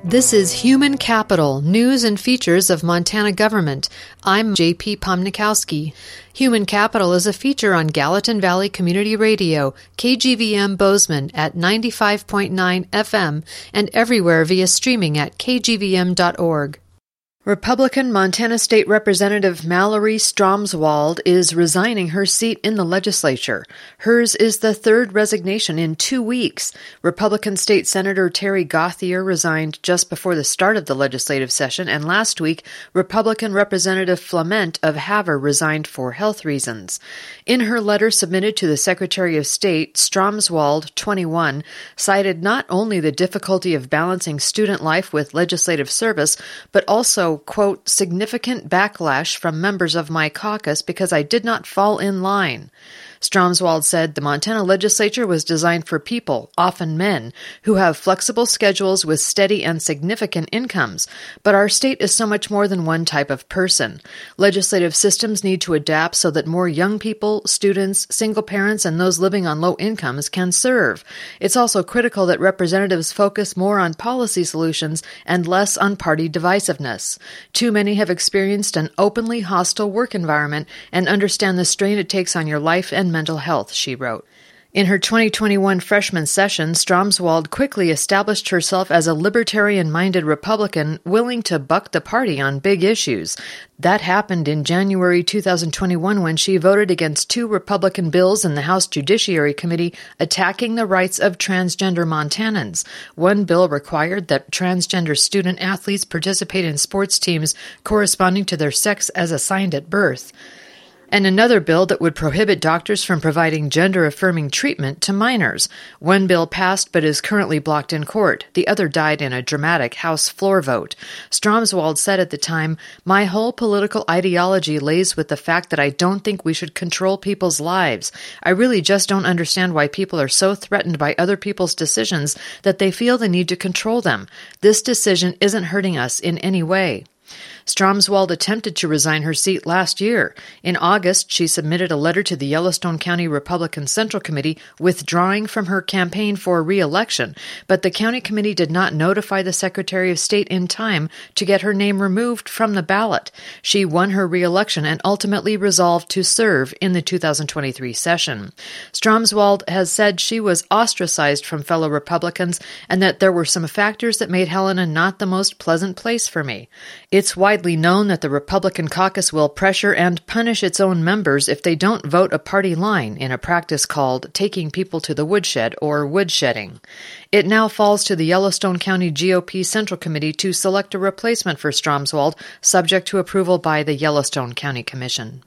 This is Human Capital, News and Features of Montana Government. I'm J.P. Pomnikowski. Human Capital is a feature on Gallatin Valley Community Radio, KGVM Bozeman at 95.9 FM and everywhere via streaming at kgvm.org. Republican Montana State Representative Mallory Stromswald is resigning her seat in the legislature. Hers is the third resignation in 2 weeks. Republican State Senator Terry Gauthier resigned just before the start of the legislative session, and last week, Republican Representative Flement of Havre resigned for health reasons. In her letter submitted to the Secretary of State, Stromswald, 21, cited not only the difficulty of balancing student life with legislative service, but also quote, significant backlash from members of my caucus because I did not fall in line. Stromswald said the Montana legislature was designed for people, often men, who have flexible schedules with steady and significant incomes. But our state is so much more than one type of person. Legislative systems need to adapt so that more young people, students, single parents, and those living on low incomes can serve. It's also critical that representatives focus more on policy solutions and less on party divisiveness. Too many have experienced an openly hostile work environment and understand the strain it takes on your life and mental health, she wrote. In her 2021 freshman session, Stromswald quickly established herself as a libertarian-minded Republican willing to buck the party on big issues. That happened in January 2021 when she voted against 2 Republican bills in the House Judiciary Committee attacking the rights of transgender Montanans. One bill required that transgender student athletes participate in sports teams corresponding to their sex as assigned at birth, and another bill that would prohibit doctors from providing gender-affirming treatment to minors. One bill passed but is currently blocked in court. The other died in a dramatic House floor vote. Stromswald said at the time, "My whole political ideology lays with the fact that I don't think we should control people's lives. I really just don't understand why people are so threatened by other people's decisions that they feel the need to control them. This decision isn't hurting us in any way." Stromswald attempted to resign her seat last year. In August, she submitted a letter to the Yellowstone County Republican Central Committee withdrawing from her campaign for re-election, but the county committee did not notify the Secretary of State in time to get her name removed from the ballot. She won her re-election and ultimately resolved to serve in the 2023 session. Stromswald has said she was ostracized from fellow Republicans and that there were some factors that made Helena not the most pleasant place for me. It's widely known that the Republican caucus will pressure and punish its own members if they don't vote a party line in a practice called taking people to the woodshed or woodshedding. It now falls to the Yellowstone County GOP Central Committee to select a replacement for Stromswald, subject to approval by the Yellowstone County Commission.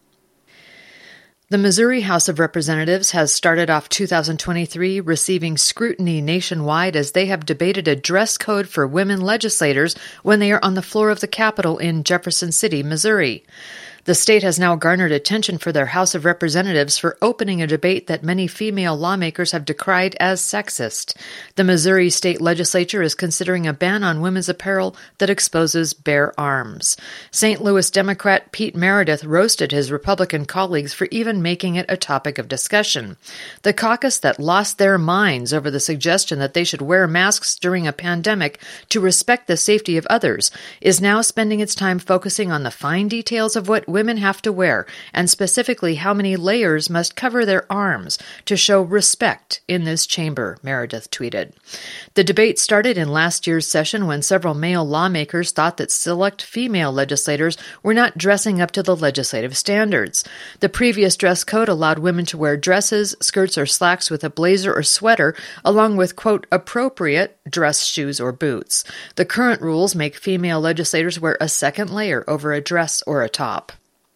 The Missouri House of Representatives has started off 2023 receiving scrutiny nationwide as they have debated a dress code for women legislators when they are on the floor of the Capitol in Jefferson City, Missouri. The state has now garnered attention for their House of Representatives for opening a debate that many female lawmakers have decried as sexist. The Missouri state legislature is considering a ban on women's apparel that exposes bare arms. St. Louis Democrat Pete Meredith roasted his Republican colleagues for even making it a topic of discussion. The caucus that lost their minds over the suggestion that they should wear masks during a pandemic to respect the safety of others is now spending its time focusing on the fine details of what women have to wear, and specifically how many layers must cover their arms to show respect in this chamber, Meredith tweeted. The debate started in last year's session when several male lawmakers thought that select female legislators were not dressing up to the legislative standards. The previous dress code allowed women to wear dresses, skirts, or slacks with a blazer or sweater, along with, quote, appropriate dress shoes or boots. The current rules make female legislators wear a second layer over a dress or a top.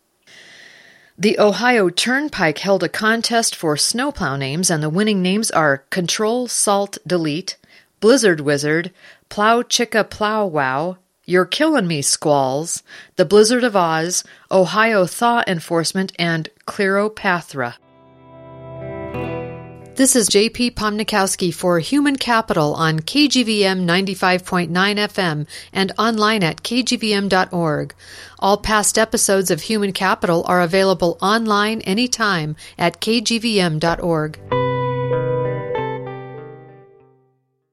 The Ohio Turnpike held a contest for snowplow names, and the winning names are Control Salt Delete, Blizzard Wizard, Plow Chicka Plow Wow, You're Killin' Me Squalls, The Blizzard of Oz, Ohio Thaw Enforcement, and Cleopatra. This is J.P. Pomnikowski for Human Capital on KGVM 95.9 FM and online at kgvm.org. All past episodes of Human Capital are available online anytime at kgvm.org.